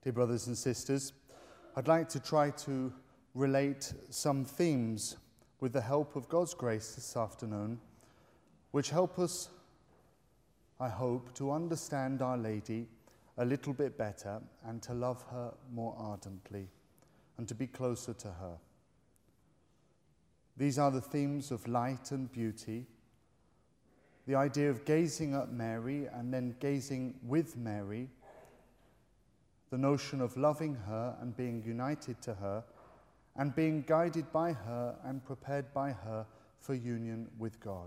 Dear brothers and sisters, I'd like to try to relate some themes with the help of God's grace this afternoon, which help us, I hope, to understand Our Lady a little bit better and to love her more ardently and to be closer to her. These are the themes of light and beauty, the idea of gazing at Mary and then gazing with Mary, the notion of loving her and being united to her, and being guided by her and prepared by her for union with God.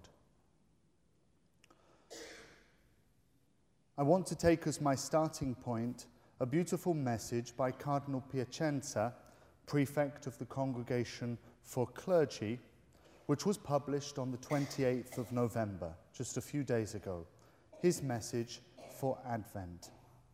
I want to take as my starting point a beautiful message by Cardinal Piacenza, Prefect of the Congregation for Clergy, which was published on the 28th of November, just a few days ago. His message for Advent.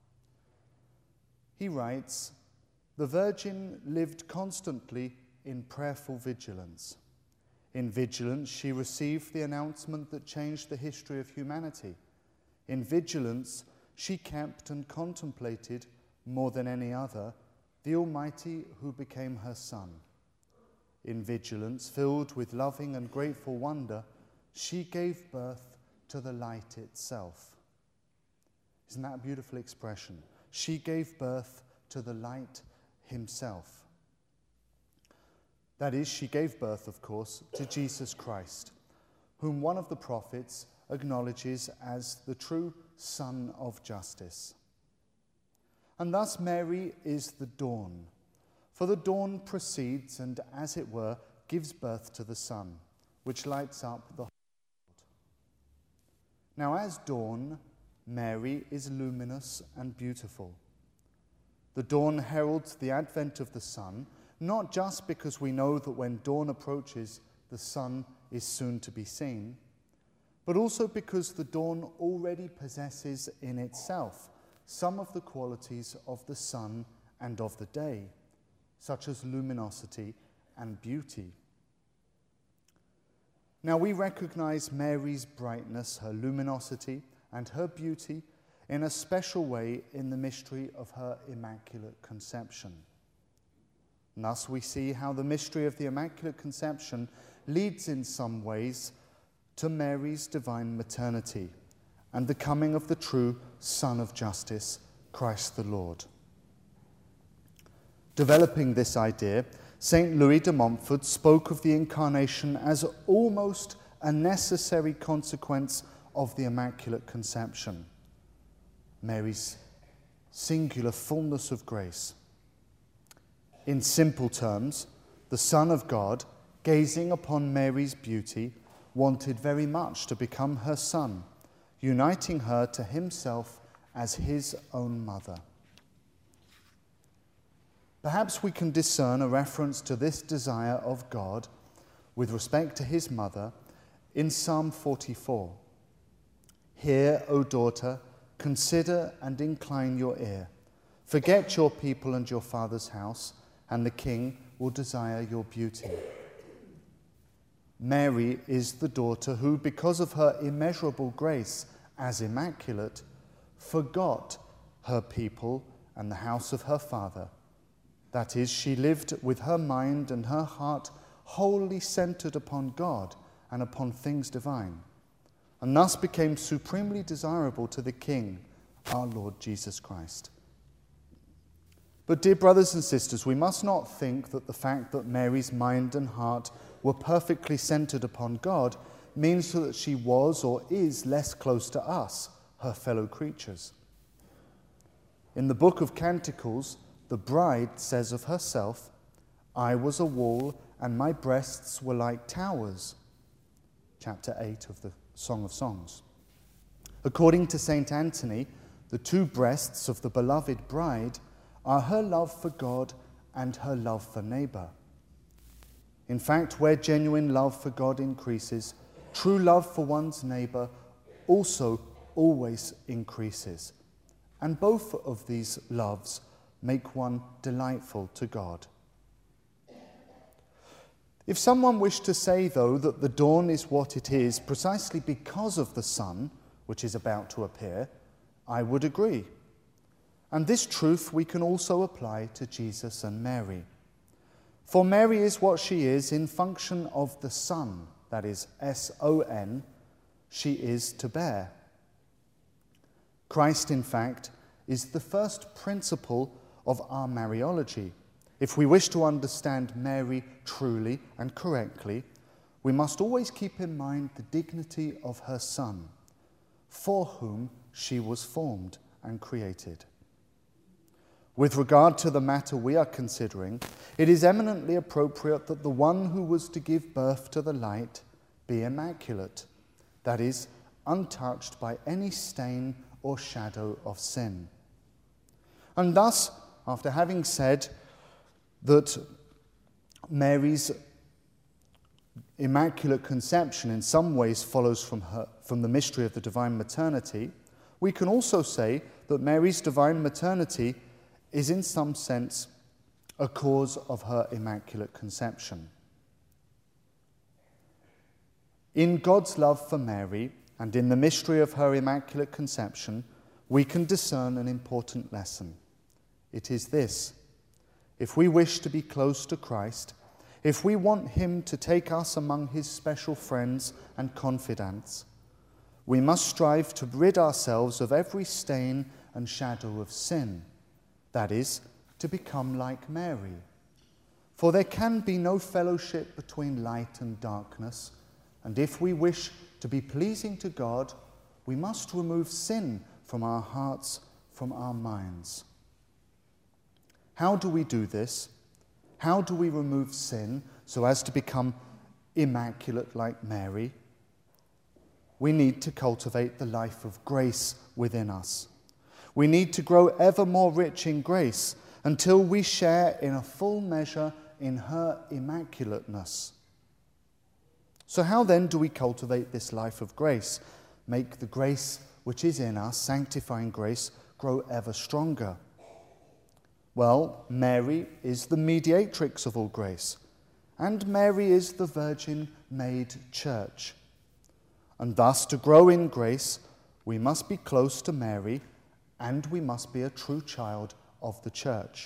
He writes, "The Virgin lived constantly in prayerful vigilance. In vigilance, she received the announcement that changed the history of humanity. In vigilance, she kept and contemplated, more than any other, the Almighty who became her Son. In vigilance, filled with loving and grateful wonder, she gave birth to the light itself." Isn't that a beautiful expression? She gave birth to the light himself. That is, she gave birth, of course, to Jesus Christ, whom one of the prophets acknowledges as the true Son of Justice. And thus Mary is the dawn, for the dawn precedes and, as it were, gives birth to the sun, which lights up the whole world. Now, as dawn, Mary is luminous and beautiful. The dawn heralds the advent of the sun, not just because we know that when dawn approaches, the sun is soon to be seen, but also because the dawn already possesses in itself some of the qualities of the sun and of the day, such as luminosity and beauty. Now we recognize Mary's brightness, her luminosity, and her beauty in a special way in the mystery of her Immaculate Conception. And thus we see how the mystery of the Immaculate Conception leads in some ways to Mary's divine maternity and the coming of the true Son of Justice, Christ the Lord. Developing this idea, St. Louis de Montfort spoke of the Incarnation as almost a necessary consequence of the Immaculate Conception, Mary's singular fullness of grace. In simple terms, the Son of God, gazing upon Mary's beauty, wanted very much to become her son, uniting her to himself as his own mother. Perhaps we can discern a reference to this desire of God with respect to his mother in Psalm 44. "Hear, O daughter, consider and incline your ear. Forget your people and your father's house, and the king will desire your beauty." Mary is the daughter who, because of her immeasurable grace as immaculate, forgot her people and the house of her father. That is, she lived with her mind and her heart wholly centered upon God and upon things divine, and thus became supremely desirable to the King, our Lord Jesus Christ. But dear brothers and sisters, we must not think that the fact that Mary's mind and heart were perfectly centered upon God means that she was or is less close to us, her fellow creatures. In the book of Canticles, the bride says of herself, "I was a wall and my breasts were like towers." Chapter 8 of the Song of Songs. According to St. Anthony, the two breasts of the beloved bride are her love for God and her love for neighbor. In fact, where genuine love for God increases, true love for one's neighbor also always increases. And both of these loves make one delightful to God. If someone wished to say, though, that the dawn is what it is precisely because of the sun, which is about to appear, I would agree. And this truth we can also apply to Jesus and Mary. For Mary is what she is in function of the Son, that is, S-O-N, she is to bear. Christ, in fact, is the first principle of our Mariology. If we wish to understand Mary truly and correctly, we must always keep in mind the dignity of her Son, for whom she was formed and created. With regard to the matter we are considering, it is eminently appropriate that the one who was to give birth to the light be immaculate, that is, untouched by any stain or shadow of sin. And thus, after having said that Mary's immaculate conception in some ways follows from the mystery of the divine maternity, we can also say that Mary's divine maternity is in some sense a cause of her immaculate conception. In God's love for Mary and in the mystery of her immaculate conception, we can discern an important lesson. It is this: if we wish to be close to Christ, if we want him to take us among his special friends and confidants, we must strive to rid ourselves of every stain and shadow of sin, that is, to become like Mary. For there can be no fellowship between light and darkness, and if we wish to be pleasing to God, we must remove sin from our hearts, from our minds. How do we do this? How do we remove sin so as to become immaculate like Mary? We need to cultivate the life of grace within us. We need to grow ever more rich in grace until we share in a full measure in her immaculateness. So how then do we cultivate this life of grace, make the grace which is in us, sanctifying grace, grow ever stronger? Well, Mary is the mediatrix of all grace, and Mary is the Virgin-made church. And thus, to grow in grace, we must be close to Mary, and we must be a true child of the church.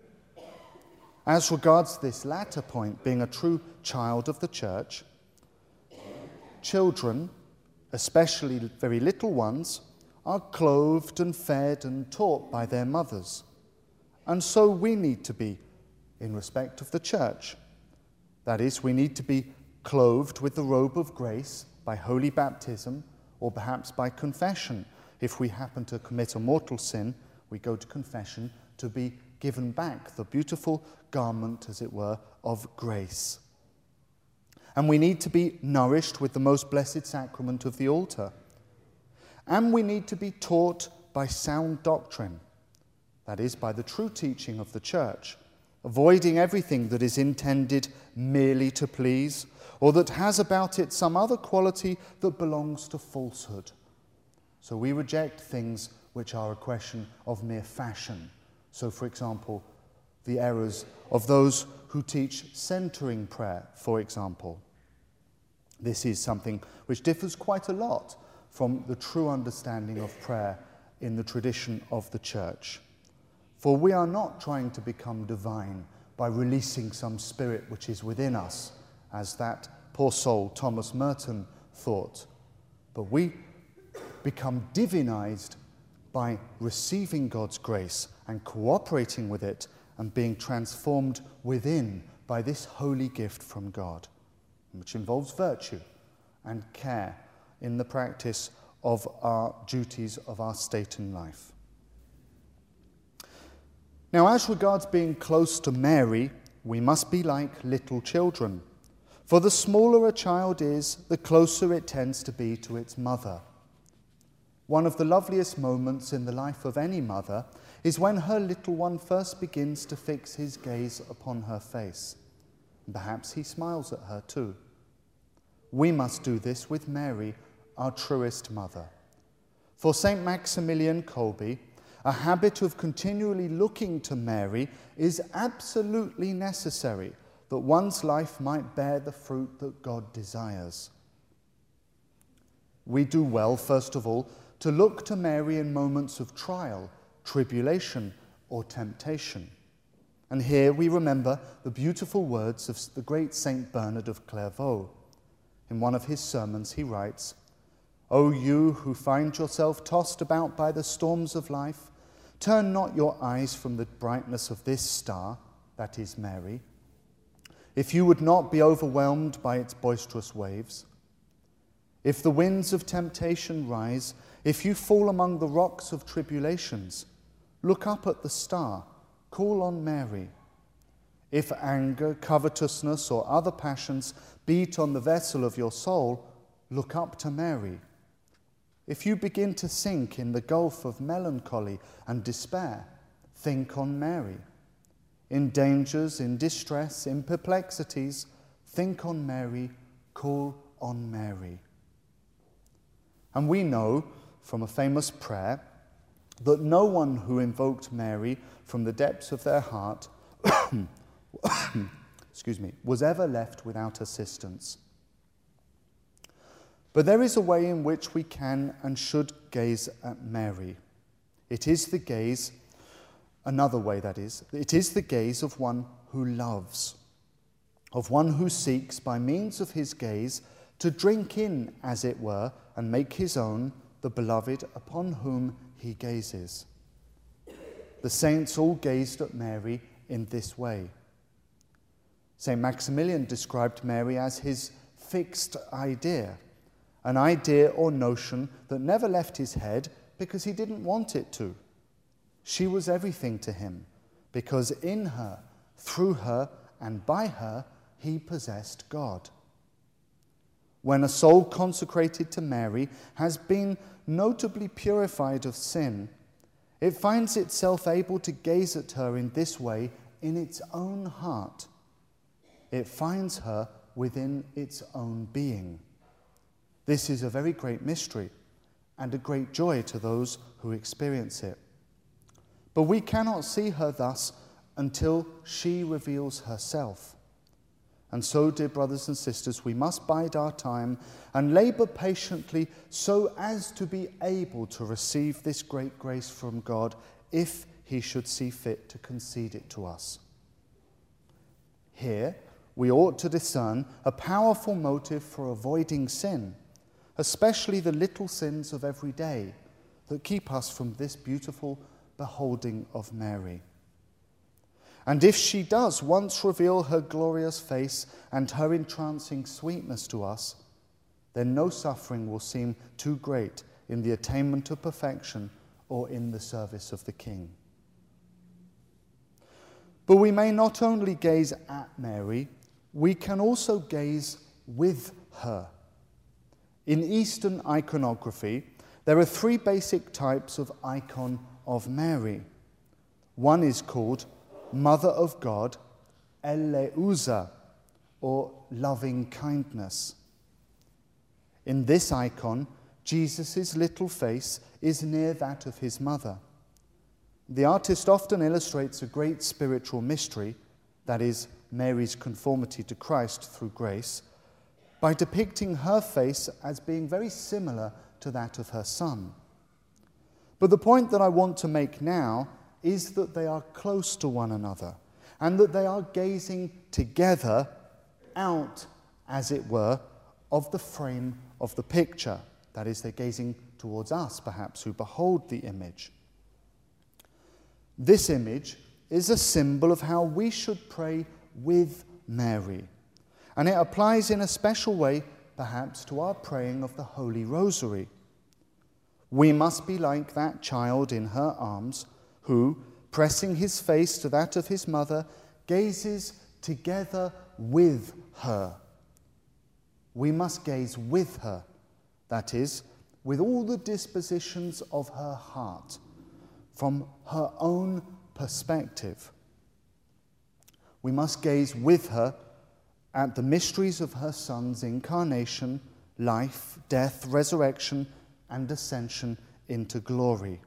As regards this latter point, being a true child of the church, children, especially very little ones, are clothed and fed and taught by their mothers. And so we need to be in respect of the church. That is, we need to be clothed with the robe of grace by holy baptism or perhaps by confession. If we happen to commit a mortal sin, we go to confession to be given back the beautiful garment, as it were, of grace. And we need to be nourished with the most blessed sacrament of the altar. And we need to be taught by sound doctrine, that is, by the true teaching of the church, avoiding everything that is intended merely to please, or that has about it some other quality that belongs to falsehood. So we reject things which are a question of mere fashion. So, for example, the errors of those who teach centering prayer, for example. This is something which differs quite a lot from the true understanding of prayer in the tradition of the church. For we are not trying to become divine by releasing some spirit which is within us, as that poor soul Thomas Merton thought, but we become divinized by receiving God's grace and cooperating with it and being transformed within by this holy gift from God, which involves virtue and care in the practice of our duties of our state in life. Now, as regards being close to Mary, we must be like little children. For the smaller a child is, the closer it tends to be to its mother. One of the loveliest moments in the life of any mother is when her little one first begins to fix his gaze upon her face. And perhaps he smiles at her too. We must do this with Mary, our truest mother. For St. Maximilian Kolbe, a habit of continually looking to Mary is absolutely necessary that one's life might bear the fruit that God desires. We do well, first of all, to look to Mary in moments of trial, tribulation, or temptation. And here we remember the beautiful words of the great Saint Bernard of Clairvaux. In one of his sermons he writes, "O you who find yourself tossed about by the storms of life, turn not your eyes from the brightness of this star, that is Mary. If you would not be overwhelmed by its boisterous waves, if the winds of temptation rise, if you fall among the rocks of tribulations, look up at the star, call on Mary. If anger, covetousness, or other passions beat on the vessel of your soul, look up to Mary. If you begin to sink in the gulf of melancholy and despair, think on Mary. In dangers, in distress, in perplexities, think on Mary, call on Mary." And we know from a famous prayer that no one who invoked Mary from the depths of their heart was ever left without assistance. But there is a way in which we can and should gaze at Mary. It is the gaze, another way that is, it is the gaze of one who loves, of one who seeks by means of his gaze to drink in, as it were, and make his own the beloved upon whom he gazes. The saints all gazed at Mary in this way. St. Maximilian described Mary as his fixed idea, an idea or notion that never left his head because he didn't want it to. She was everything to him because in her, through her, and by her, he possessed God. When a soul consecrated to Mary has been notably purified of sin, it finds itself able to gaze at her in this way in its own heart. It finds her within its own being. This is a very great mystery and a great joy to those who experience it. But we cannot see her thus until she reveals herself. And so, dear brothers and sisters, we must bide our time and labour patiently so as to be able to receive this great grace from God if he should see fit to concede it to us. Here, we ought to discern a powerful motive for avoiding sin, especially the little sins of every day that keep us from this beautiful beholding of Mary. And if she does once reveal her glorious face and her entrancing sweetness to us, then no suffering will seem too great in the attainment of perfection or in the service of the King. But we may not only gaze at Mary, we can also gaze with her. In Eastern iconography, there are three basic types of icon of Mary. One is called Mother of God, Eleusa, or loving kindness. In this icon, Jesus' little face is near that of his mother. The artist often illustrates a great spiritual mystery, that is, Mary's conformity to Christ through grace, by depicting her face as being very similar to that of her son. But the point that I want to make now is that they are close to one another and that they are gazing together out, as it were, of the frame of the picture. That is, they're gazing towards us, perhaps, who behold the image. This image is a symbol of how we should pray with Mary, and it applies in a special way, perhaps, to our praying of the Holy Rosary. We must be like that child in her arms who, pressing his face to that of his mother, gazes together with her. We must gaze with her, that is, with all the dispositions of her heart, from her own perspective. We must gaze with her at the mysteries of her Son's incarnation, life, death, resurrection, and ascension into glory.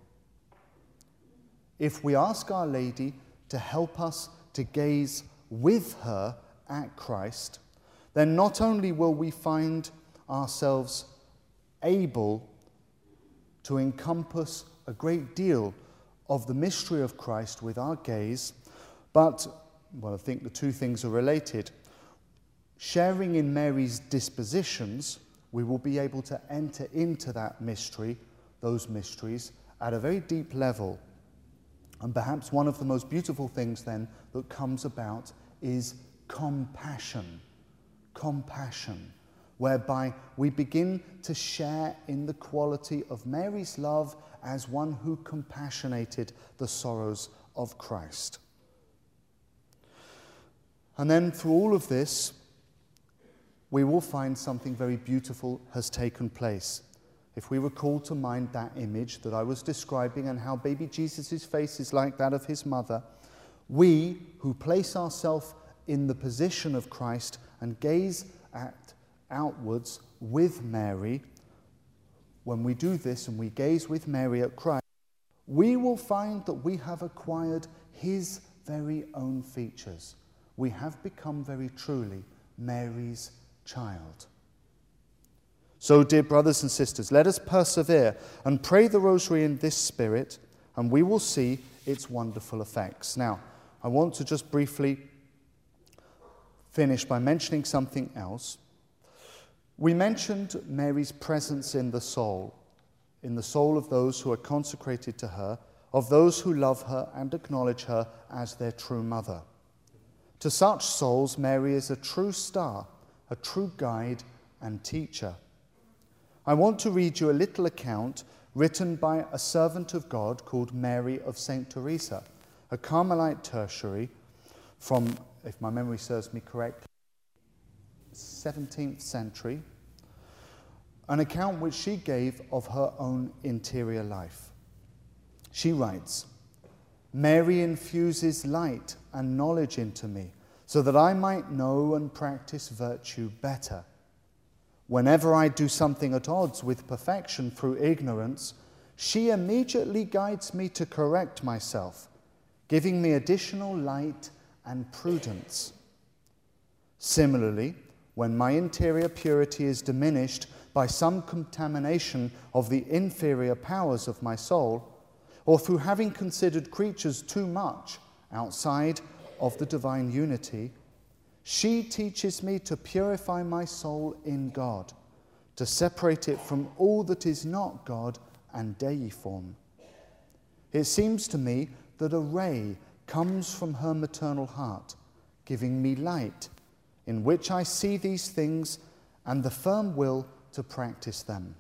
If we ask Our Lady to help us to gaze with her at Christ, then not only will we find ourselves able to encompass a great deal of the mystery of Christ with our gaze, but, well, I think the two things are related. Sharing in Mary's dispositions, we will be able to enter into that mystery, those mysteries, at a very deep level. And perhaps one of the most beautiful things then that comes about is compassion. Compassion, whereby we begin to share in the quality of Mary's love as one who compassionated the sorrows of Christ. And then through all of this, we will find something very beautiful has taken place. If we recall to mind that image that I was describing and how baby Jesus' face is like that of his mother, we who place ourselves in the position of Christ and gaze outwards with Mary, when we do this and we gaze with Mary at Christ, we will find that we have acquired his very own features. We have become very truly Mary's child. So, dear brothers and sisters, let us persevere and pray the rosary in this spirit, and we will see its wonderful effects. Now, I want to just briefly finish by mentioning something else. We mentioned Mary's presence in the soul of those who are consecrated to her, of those who love her and acknowledge her as their true mother. To such souls, Mary is a true star, a true guide and teacher. I want to read you a little account written by a servant of God called Mary of St. Teresa, a Carmelite tertiary from, if my memory serves me correct, 17th century, an account which she gave of her own interior life. She writes, "Mary infuses light and knowledge into me so that I might know and practice virtue better. Whenever I do something at odds with perfection through ignorance, she immediately guides me to correct myself, giving me additional light and prudence. Similarly, when my interior purity is diminished by some contamination of the inferior powers of my soul, or through having considered creatures too much outside of the divine unity, she teaches me to purify my soul in God, to separate it from all that is not God and deiform. It seems to me that a ray comes from her maternal heart, giving me light, in which I see these things and the firm will to practice them."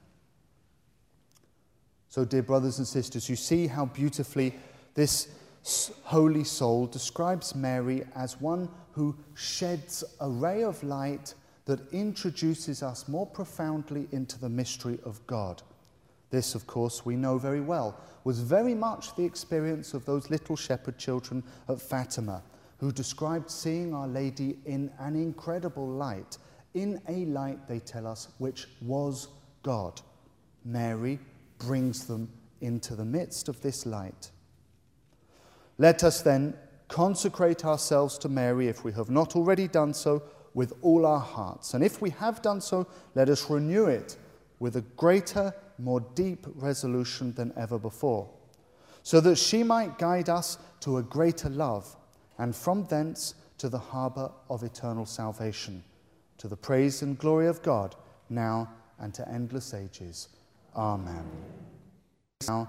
So, dear brothers and sisters, you see how beautifully this holy soul describes Mary as one who sheds a ray of light that introduces us more profoundly into the mystery of God. This, of course, we know very well, was very much the experience of those little shepherd children at Fatima, who described seeing Our Lady in an incredible light, in a light, they tell us, which was God. Mary brings them into the midst of this light. Let us then consecrate ourselves to Mary, if we have not already done so, with all our hearts. And if we have done so, let us renew it with a greater, more deep resolution than ever before, so that she might guide us to a greater love, and from thence to the harbour of eternal salvation, to the praise and glory of God, now and to endless ages. Amen. Now